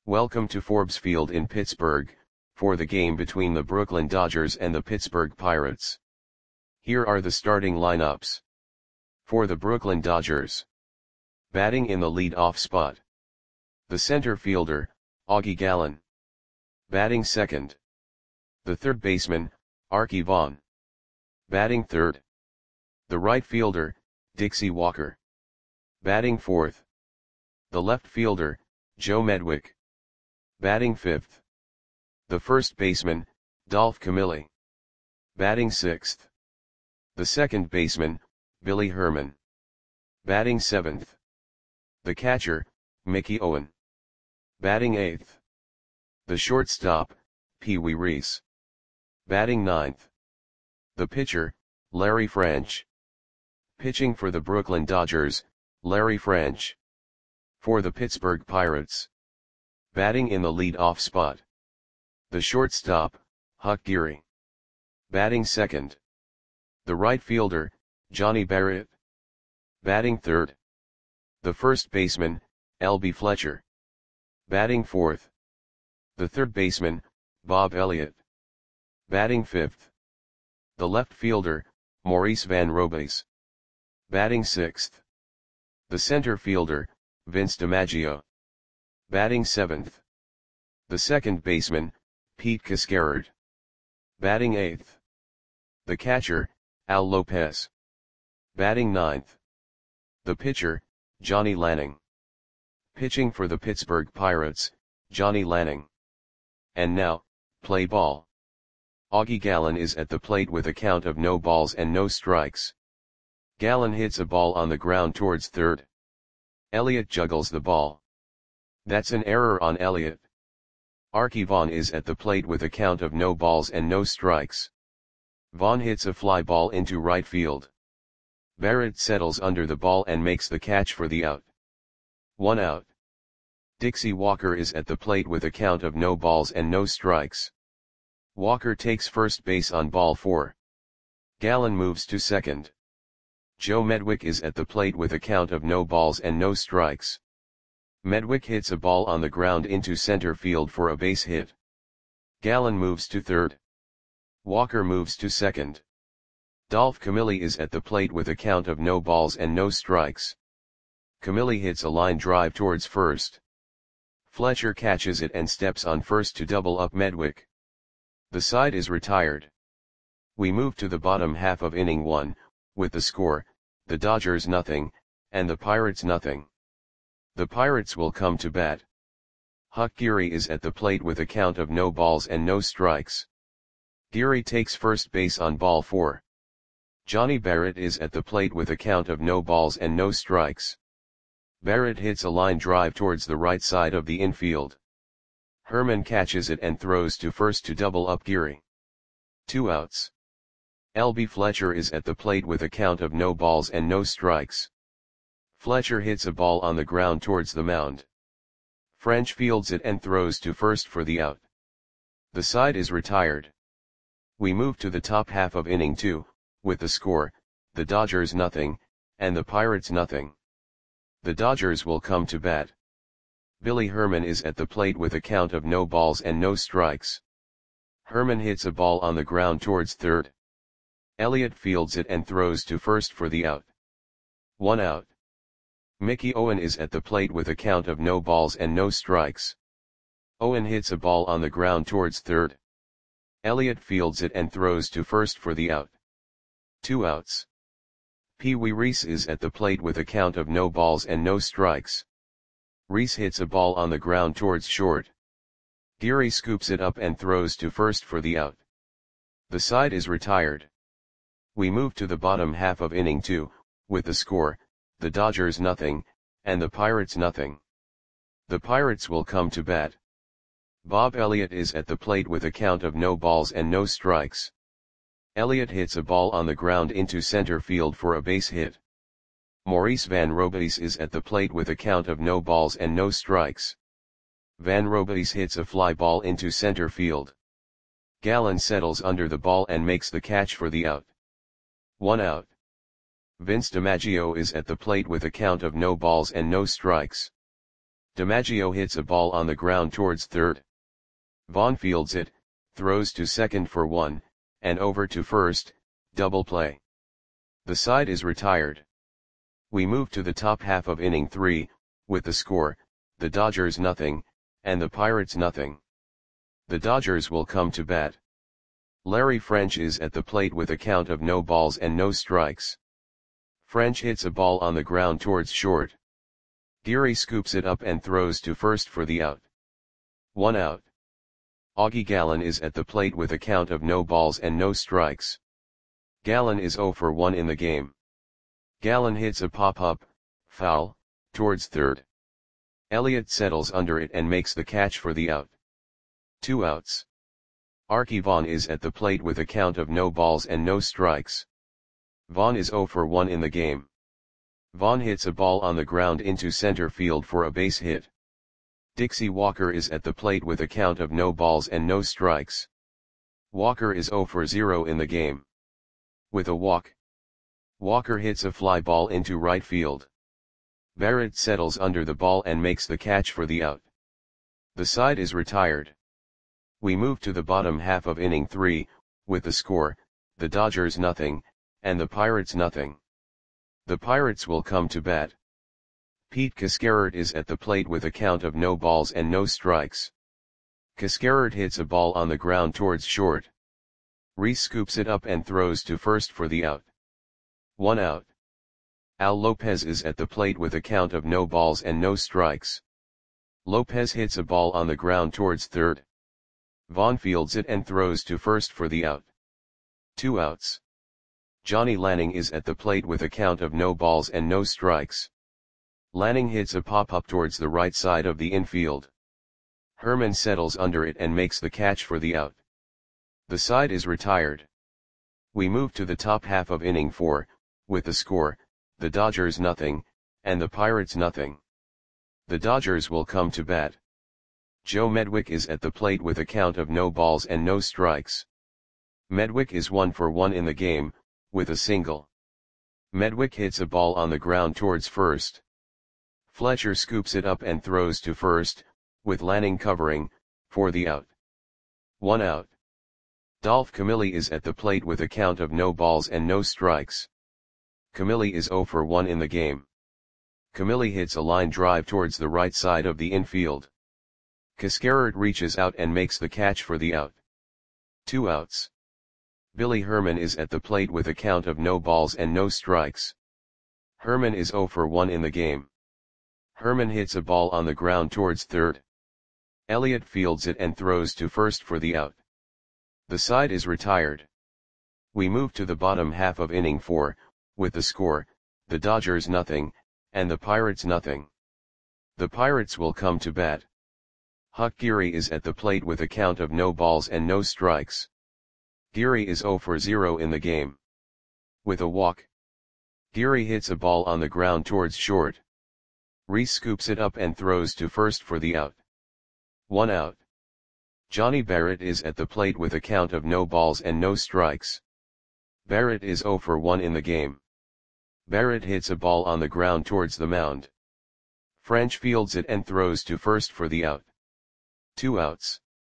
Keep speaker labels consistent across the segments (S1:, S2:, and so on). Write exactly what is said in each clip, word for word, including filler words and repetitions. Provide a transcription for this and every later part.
S1: Welcome to Forbes Field in Pittsburgh, for the game between the Brooklyn Dodgers and the Pittsburgh Pirates. Here are the starting lineups. For the Brooklyn Dodgers. Batting in the lead-off spot. The center fielder, Augie Gallen. Batting second. The third baseman, Arky Vaughan. Batting third. The right fielder, Dixie Walker. Batting fourth. The left fielder, Joe Medwick. Batting fifth. The first baseman, Dolph Camilli. Batting sixth. The second baseman, Billy Herman. Batting seventh. The catcher, Mickey Owen. Batting eighth. The shortstop, Pee Wee Reese. Batting ninth. The pitcher, Larry French. Pitching for the Brooklyn Dodgers, Larry French. For the Pittsburgh Pirates. Batting in the lead-off spot. The shortstop, Huck Geary. Batting second. The right fielder, Johnny Barrett. Batting third. The first baseman, L B Fletcher. Batting fourth. The third baseman, Bob Elliott. Batting fifth. The left fielder, Maurice Van Robays. Batting sixth. The center fielder, Vince DiMaggio. Batting seventh. The second baseman, Pete Cascarard. Batting eighth. The catcher, Al Lopez. Batting ninth. The pitcher, Johnny Lanning. Pitching for the Pittsburgh Pirates, Johnny Lanning. And now, play ball. Augie Gallen is at the plate with a count of no balls and no strikes. Gallen hits a ball on the ground towards third. Elliott juggles the ball. That's an error on Elliott. Arky Vaughan is at the plate with a count of no balls and no strikes. Vaughan hits a fly ball into right field. Barrett settles under the ball and makes the catch for the out. One out. Dixie Walker is at the plate with a count of no balls and no strikes. Walker takes first base on ball four. Gallen moves to second. Joe Medwick is at the plate with a count of no balls and no strikes. Medwick hits a ball on the ground into center field for a base hit. Gallen moves to third. Walker moves to second. Dolph Camilli is at the plate with a count of no balls and no strikes. Camilli hits a line drive towards first. Fletcher catches it and steps on first to double up Medwick. The side is retired. We move to the bottom half of inning one, with the score, the Dodgers nothing, and the Pirates nothing. The Pirates will come to bat. Huck Geary is at the plate with a count of no balls and no strikes. Geary takes first base on ball four. Johnny Barrett is at the plate with a count of no balls and no strikes. Barrett hits a line drive towards the right side of the infield. Herman catches it and throws to first to double up Geary. Two outs. L B Fletcher is at the plate with a count of no balls and no strikes. Fletcher hits a ball on the ground towards the mound. French fields it and throws to first for the out. The side is retired. We move to the top half of inning two, with the score, the Dodgers nothing, and the Pirates nothing. The Dodgers will come to bat. Billy Herman is at the plate with a count of no balls and no strikes. Herman hits a ball on the ground towards third. Elliott fields it and throws to first for the out. One out. Mickey Owen is at the plate with a count of no balls and no strikes. Owen hits a ball on the ground towards third. Elliott fields it and throws to first for the out. Two outs. Pee Wee Reese is at the plate with a count of no balls and no strikes. Reese hits a ball on the ground towards short. Geary scoops it up and throws to first for the out. The side is retired. We move to the bottom half of inning two, with the score, the Dodgers nothing, and the Pirates nothing. The Pirates will come to bat. Bob Elliott is at the plate with a count of no balls and no strikes. Elliott hits a ball on the ground into center field for a base hit. Maurice Van Robays is at the plate with a count of no balls and no strikes. Van Robays hits a fly ball into center field. Gallen settles under the ball and makes the catch for the out. One out. Vince DiMaggio is at the plate with a count of no balls and no strikes. DiMaggio hits a ball on the ground towards third. Vaughn fields it, throws to second for one, and over to first, double play. The side is retired. We move to the top half of inning three, with the score, the Dodgers nothing, and the Pirates nothing. The Dodgers will come to bat. Larry French is at the plate with a count of no balls and no strikes. French hits a ball on the ground towards short. Geary scoops it up and throws to first for the out. One out. Augie Gallen is at the plate with a count of no balls and no strikes. Gallen is oh for one in the game. Gallen hits a pop-up, foul, towards third. Elliott settles under it and makes the catch for the out. Two outs. Arky Vaughan is at the plate with a count of no balls and no strikes. Vaughan is oh for one in the game. Vaughan hits a ball on the ground into center field for a base hit. Dixie Walker is at the plate with a count of no balls and no strikes. Walker is oh for zero in the game. With a walk, Walker hits a fly ball into right field. Barrett settles under the ball and makes the catch for the out. The side is retired. We move to the bottom half of inning three, with the score, the Dodgers nothing, and the Pirates nothing. The Pirates will come to bat. Pete Cascarert is at the plate with a count of no balls and no strikes. Cascarert hits a ball on the ground towards short. Reese scoops it up and throws to first for the out. One out. Al Lopez is at the plate with a count of no balls and no strikes. Lopez hits a ball on the ground towards third. Vaughn fields it and throws to first for the out. Two outs. Johnny Lanning is at the plate with a count of no balls and no strikes. Lanning hits a pop-up towards the right side of the infield. Herman settles under it and makes the catch for the out. The side is retired. We move to the top half of inning four, with the score, the Dodgers nothing, and the Pirates nothing. The Dodgers will come to bat. Joe Medwick is at the plate with a count of no balls and no strikes. Medwick is one for one in the game, with a single. Medwick hits a ball on the ground towards first. Fletcher scoops it up and throws to first, with Lanning covering, for the out. One out. Dolph Camilli is at the plate with a count of no balls and no strikes. Camilli is oh for one in the game. Camilli hits a line drive towards the right side of the infield. Cascarert reaches out and makes the catch for the out. Two outs. Billy Herman is at the plate with a count of no balls and no strikes. Herman is oh for one in the game. Herman hits a ball on the ground towards third. Elliott fields it and throws to first for the out. The side is retired. We move to the bottom half of inning four, with the score, the Dodgers nothing, and the Pirates nothing. The Pirates will come to bat. Huck Geary is at the plate with a count of no balls and no strikes. Geary is oh for zero in the game. With a walk, Geary hits a ball on the ground towards short. Reese scoops it up and throws to first for the out. One out. Johnny Barrett is at the plate with a count of no balls and no strikes. Barrett is oh for one in the game. Barrett hits a ball on the ground towards the mound. French fields it and throws to first for the out. Two outs.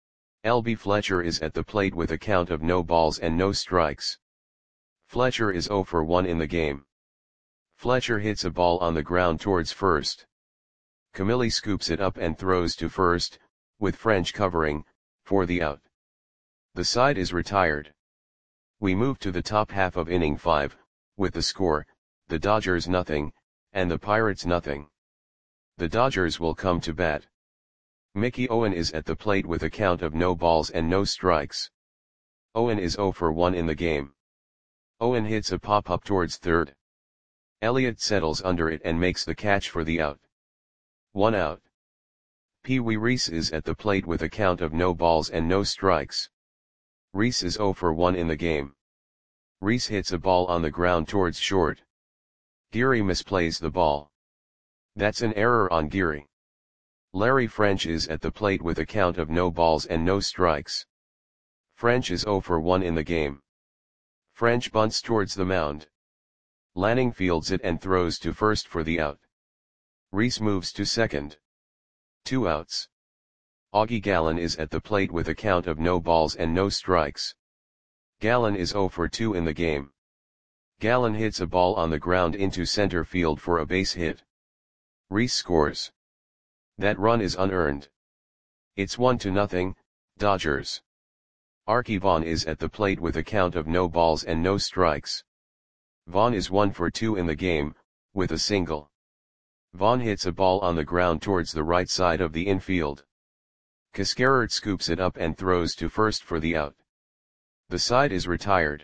S1: L B Fletcher is at the plate with a count of no balls and no strikes. Fletcher is oh for one in the game. Fletcher hits a ball on the ground towards first. Camilli scoops it up and throws to first, with French covering, for the out. The side is retired. We move to the top half of inning five, with the score, the Dodgers nothing, and the Pirates nothing. The Dodgers will come to bat. Mickey Owen is at the plate with a count of no balls and no strikes. Owen is oh for one in the game. Owen hits a pop-up towards third. Elliott settles under it and makes the catch for the out. One out. Pee Wee Reese is at the plate with a count of no balls and no strikes. Reese is oh for one in the game. Reese hits a ball on the ground towards short. Geary misplays the ball. That's an error on Geary. Larry French is at the plate with a count of no balls and no strikes. French is oh for one in the game. French bunts towards the mound. Lanning fields it and throws to first for the out. Reese moves to second. Two outs. Augie Gallen is at the plate with a count of no balls and no strikes. Gallen is oh for two in the game. Gallen hits a ball on the ground into center field for a base hit. Rhys scores. That run is unearned. It's one to nothing, Dodgers. Arky Vaughan is at the plate with a count of no balls and no strikes. Vaughan is one for two in the game, with a single. Vaughan hits a ball on the ground towards the right side of the infield. Cascarert scoops it up and throws to first for the out. The side is retired.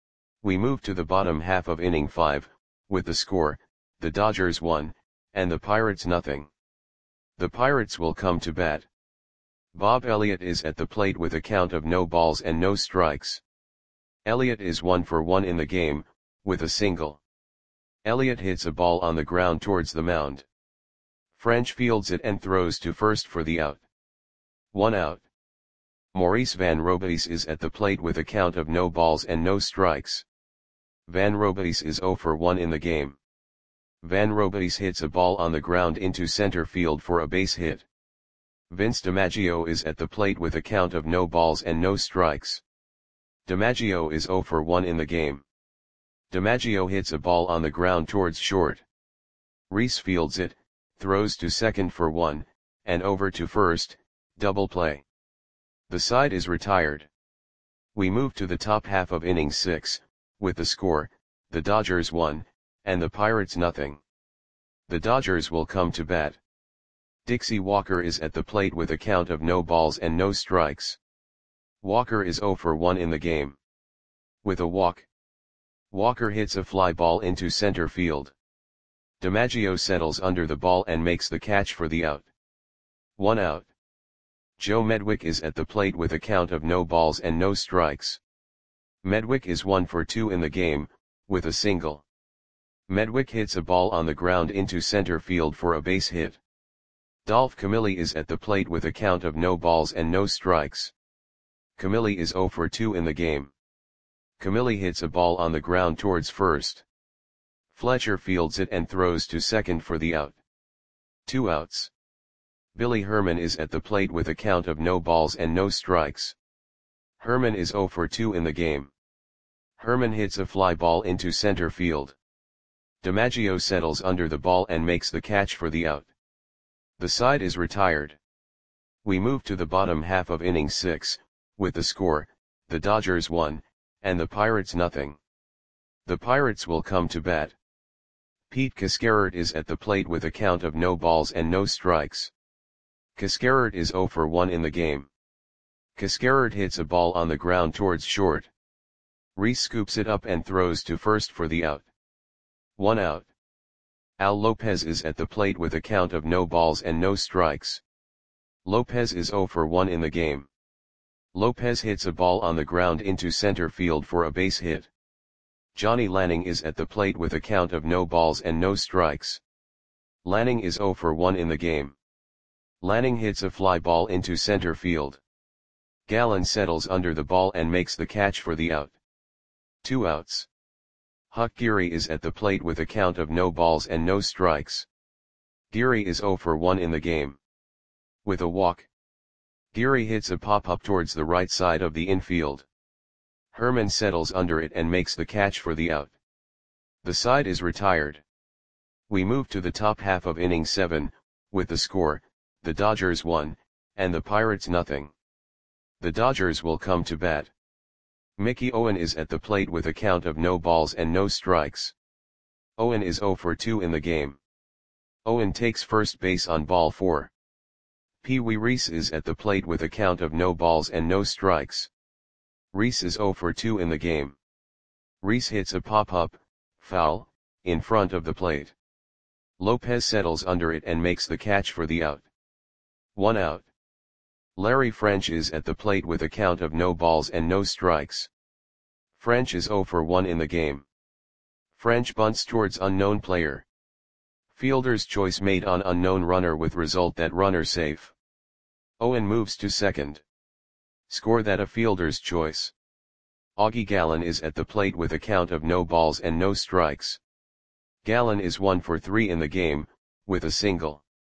S1: We move to the bottom half of inning five, with the score, the Dodgers one, and the Pirates nothing. The Pirates will come to bat. Bob Elliott is at the plate with a count of no balls and no strikes. Elliott is one for one in the game, with a single. Elliott hits a ball on the ground towards the mound. French fields it and throws to first for the out. One out. Maurice Van Robies is at the plate with a count of no balls and no strikes. Van Robies is oh for one in the game. Van Robies hits a ball on the ground into center field for a base hit. Vince DiMaggio is at the plate with a count of no balls and no strikes. DiMaggio is oh for one in the game. DiMaggio hits a ball on the ground towards short. Rhys fields it, throws to second for one, and over to first, double play. The side is retired. We move to the top half of inning six, with the score, the Dodgers one, and the Pirates nothing. The Dodgers will come to bat. Dixie Walker is at the plate with a count of no balls and no strikes. Walker is oh for one in the game. With a walk, Walker hits a fly ball into center field. DiMaggio settles under the ball and makes the catch for the out. One out. Joe Medwick is at the plate with a count of no balls and no strikes. Medwick is one for two in the game, with a single. Medwick hits a ball on the ground into center field for a base hit. Dolph Camilli is at the plate with a count of no balls and no strikes. Camilli is oh for two in the game. Camilli hits a ball on the ground towards first. Fletcher fields it and throws to second for the out. Two outs. Billy Herman is at the plate with a count of no balls and no strikes. Herman is oh for two in the game. Herman hits a fly ball into center field. DiMaggio settles under the ball and makes the catch for the out. The side is retired. We move to the bottom half of inning six, with the score, the Dodgers one, and the Pirates nothing. The Pirates will come to bat. Pete Cascarert is at the plate with a count of no balls and no strikes. Cascarert is oh for one in the game. Cascarert hits a ball on the ground towards short. Rhys scoops it up and throws to first for the out. One out. Al Lopez is at the plate with a count of no balls and no strikes. Lopez is oh for one in the game. Lopez hits a ball on the ground into center field for a base hit. Johnny Lanning is at the plate with a count of no balls and no strikes. Lanning is oh for one in the game. Lanning hits a fly ball into center field. Gallen settles under the ball and makes the catch for the out. Two outs. Huck Geary is at the plate with a count of no balls and no strikes. Geary is oh for one in the game. With a walk, Geary hits a pop-up towards the right side of the infield. Herman settles under it and makes the catch for the out. The side is retired. We move to the top half of inning seven, with the score, the Dodgers one, and the Pirates nothing. The Dodgers will come to bat. Mickey Owen is at the plate with a count of no balls and no strikes. Owen is oh for two in the game. Owen takes first base on ball four. Pee Wee Reese is at the plate with a count of no balls and no strikes. Reese is oh for two in the game. Reese hits a pop-up, foul, in front of the plate. Lopez settles under it and makes the catch for the out. One out. Larry French is at the plate with a count of no balls and no strikes. French is oh for one in the game. French bunts towards unknown player. Fielder's choice made on unknown runner with result that runner safe. Owen moves to second. Score that a fielder's choice. Augie Gallen is at the plate with a count of no balls and no strikes. Gallen is one for three in the game, with a single.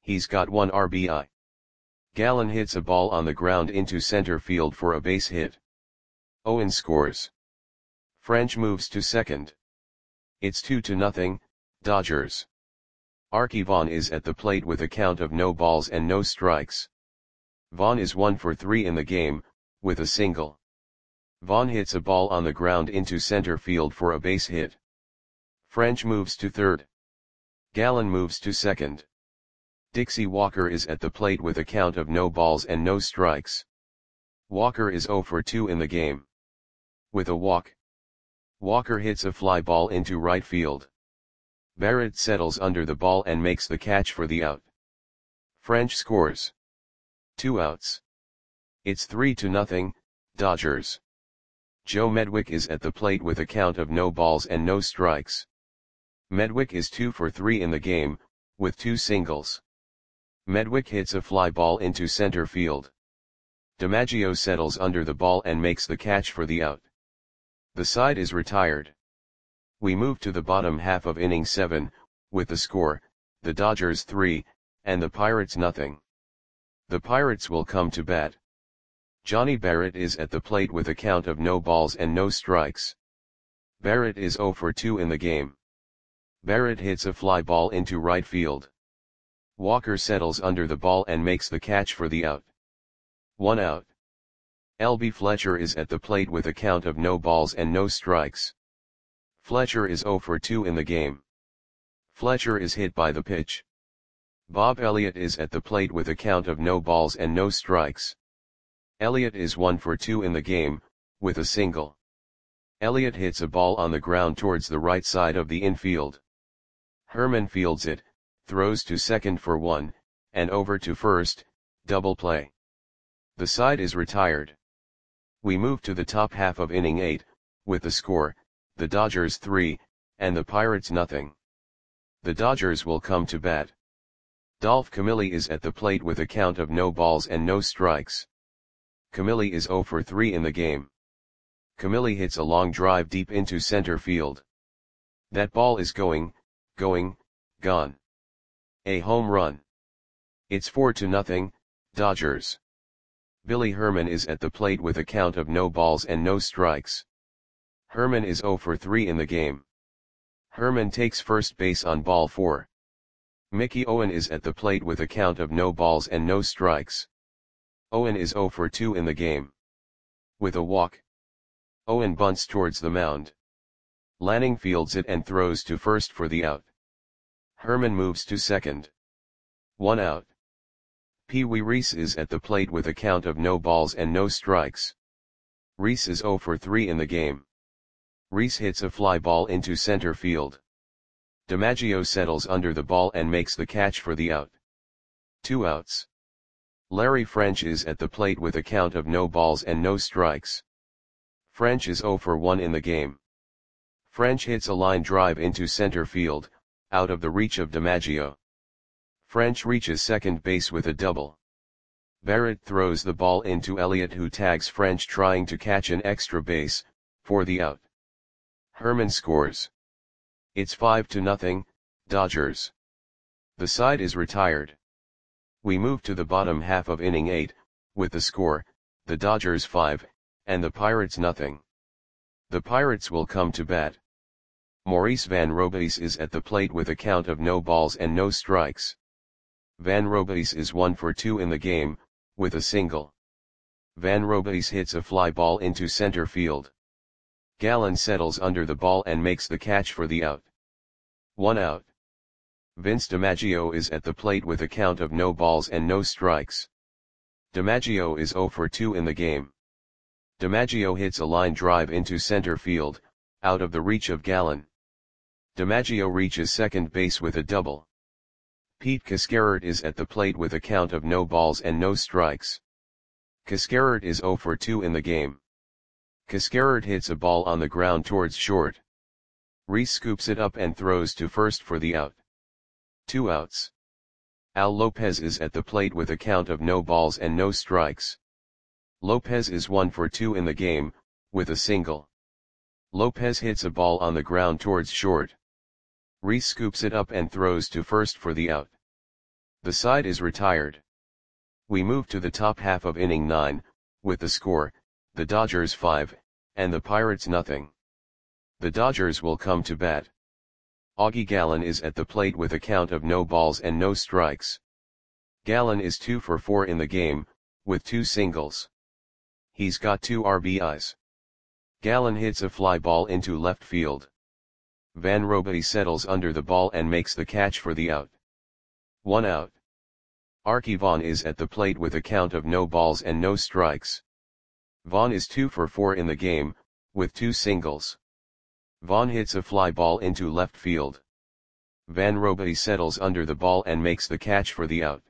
S1: he's got one R B I. Gallen hits a ball on the ground into center field for a base hit. Owen scores. French moves to second. It's two to nothing, Dodgers. Arky Vaughan is at the plate with a count of no balls and no strikes. Vaughan is one for three in the game, with a single. Vaughan hits a ball on the ground into center field for a base hit. French moves to third. Gallen moves to second. Dixie Walker is at the plate with a count of no balls and no strikes. Walker is zero for two in the game. With a walk, Walker hits a fly ball into right field. Barrett settles under the ball and makes the catch for the out. French scores. Two outs. It's three to nothing, Dodgers. Joe Medwick is at the plate with a count of no balls and no strikes. Medwick is two for three in the game, with two singles. Medwick hits a fly ball into center field. DiMaggio settles under the ball and makes the catch for the out. The side is retired. We move to the bottom half of inning seven, with the score, the Dodgers three, and the Pirates nothing. The Pirates will come to bat. Johnny Barrett is at the plate with a count of no balls and no strikes. Barrett is zero for two in the game. Barrett hits a fly ball into right field. Walker settles under the ball and makes the catch for the out. One out. L B Fletcher is at the plate with a count of no balls and no strikes. Fletcher is zero for two in the game. Fletcher is hit by the pitch. Bob Elliott is at the plate with a count of no balls and no strikes. Elliott is one for two in the game, with a single. Elliott hits a ball on the ground towards the right side of the infield. Herman fields it, throws to second for one, and over to first, double play. The side is retired. We move to the top half of inning eight, with the score, the Dodgers three, and the Pirates nothing. The Dodgers will come to bat. Dolph Camilli is at the plate with a count of no balls and no strikes. Camilli is zero for three in the game. Camilli hits a long drive deep into center field. That ball is going, going, gone. A home run. It's four to nothing, Dodgers. Billy Herman is at the plate with a count of no balls and no strikes. Herman is zero for three in the game. Herman takes first base on ball four. Mickey Owen is at the plate with a count of no balls and no strikes. Owen is zero for two in the game. With a walk, Owen bunts towards the mound. Lanning fields it and throws to first for the out. Herman moves to second. One out. Pee Wee Reese is at the plate with a count of no balls and no strikes. Reese is zero for three in the game. Reese hits a fly ball into center field. DiMaggio settles under the ball and makes the catch for the out. Two outs. Larry French is at the plate with a count of no balls and no strikes. French is zero for one in the game. French hits a line drive into center field, out of the reach of DiMaggio. French reaches second base with a double. Barrett throws the ball into Elliott, who tags French trying to catch an extra base, for the out. Herman scores. It's five to nothing, Dodgers. The side is retired. We move to the bottom half of inning eight, with the score, the Dodgers five, and the Pirates nothing. The Pirates will come to bat. Maurice Van Robeis is at the plate with a count of no balls and no strikes. Van Robeis is one for two in the game, with a single. Van Robeis hits a fly ball into center field. Gallen settles under the ball and makes the catch for the out. One out. Vince DiMaggio is at the plate with a count of no balls and no strikes. DiMaggio is zero for two in the game. DiMaggio hits a line drive into center field, out of the reach of Gallen. DiMaggio reaches second base with a double. Pete Cascarert is at the plate with a count of no balls and no strikes. Cascarert is zero for two in the game. Cascarert hits a ball on the ground towards short. Reese scoops it up and throws to first for the out. Two outs. Al Lopez is at the plate with a count of no balls and no strikes. Lopez is one for two in the game, with a single. Lopez hits a ball on the ground towards short. Reese scoops it up and throws to first for the out. The side is retired. We move to the top half of inning nine, with the score, the Dodgers five, and the Pirates nothing. The Dodgers will come to bat. Augie Gallen is at the plate with a count of no balls and no strikes. Gallen is two for four in the game, with two singles. He's got two R B Is. Gallen hits a fly ball into left field. Van Robaty settles under the ball and makes the catch for the out. One out. Arky Vaughan is at the plate with a count of no balls and no strikes. Vaughan is two for four in the game, with two singles. Vaughan hits a fly ball into left field. Van Robaty settles under the ball and makes the catch for the out.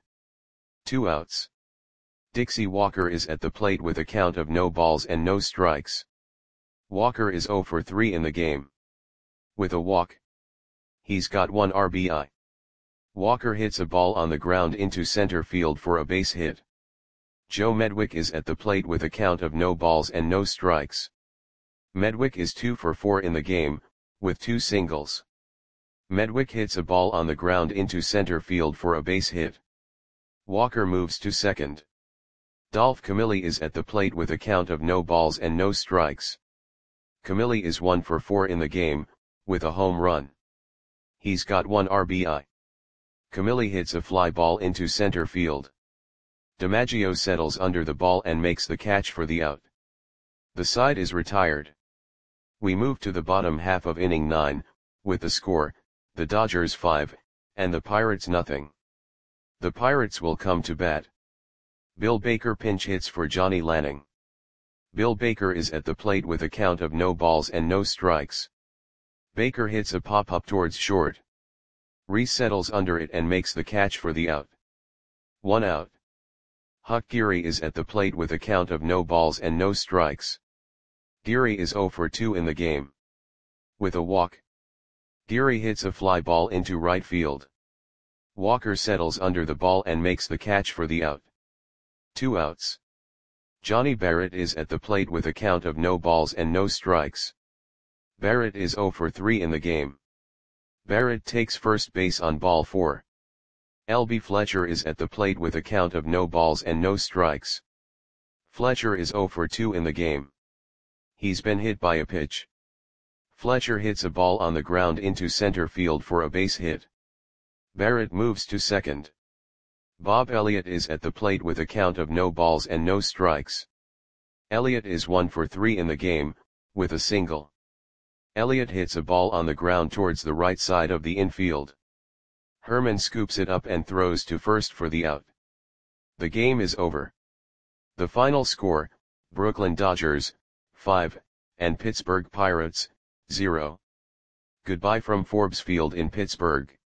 S1: Two outs. Dixie Walker is at the plate with a count of no balls and no strikes. Walker is zero for three in the game. With a walk. He's got one R B I. Walker hits a ball on the ground into center field for a base hit. Joe Medwick is at the plate with a count of no balls and no strikes. Medwick is two for four in the game, with two singles. Medwick hits a ball on the ground into center field for a base hit. Walker moves to second. Dolph Camilli is at the plate with a count of no balls and no strikes. Camilli is one for four in the game, with a home run. He's got one R B I. Camilli hits a fly ball into center field. DiMaggio settles under the ball and makes the catch for the out. The side is retired. We move to the bottom half of inning nine, with the score, the Dodgers five, and the Pirates nothing. The Pirates will come to bat. Bill Baker pinch hits for Johnny Lanning. Bill Baker is at the plate with a count of no balls and no strikes. Baker hits a pop-up towards short. Reese settles under it and makes the catch for the out. One out. Huck Geary is at the plate with a count of no balls and no strikes. Geary is zero for two in the game. With a walk. Geary hits a fly ball into right field. Walker settles under the ball and makes the catch for the out. Two outs. Johnny Barrett is at the plate with a count of no balls and no strikes. Barrett is zero for three in the game. Barrett takes first base on ball four. L B Fletcher is at the plate with a count of no balls and no strikes. Fletcher is zero for two in the game. He's been hit by a pitch. Fletcher hits a ball on the ground into center field for a base hit. Barrett moves to second. Bob Elliott is at the plate with a count of no balls and no strikes. Elliott is one for three in the game, with a single. Elliott hits a ball on the ground towards the right side of the infield. Herman scoops it up and throws to first for the out. The game is over. The final score, Brooklyn Dodgers, five, and Pittsburgh Pirates, zero. Goodbye from Forbes Field in Pittsburgh.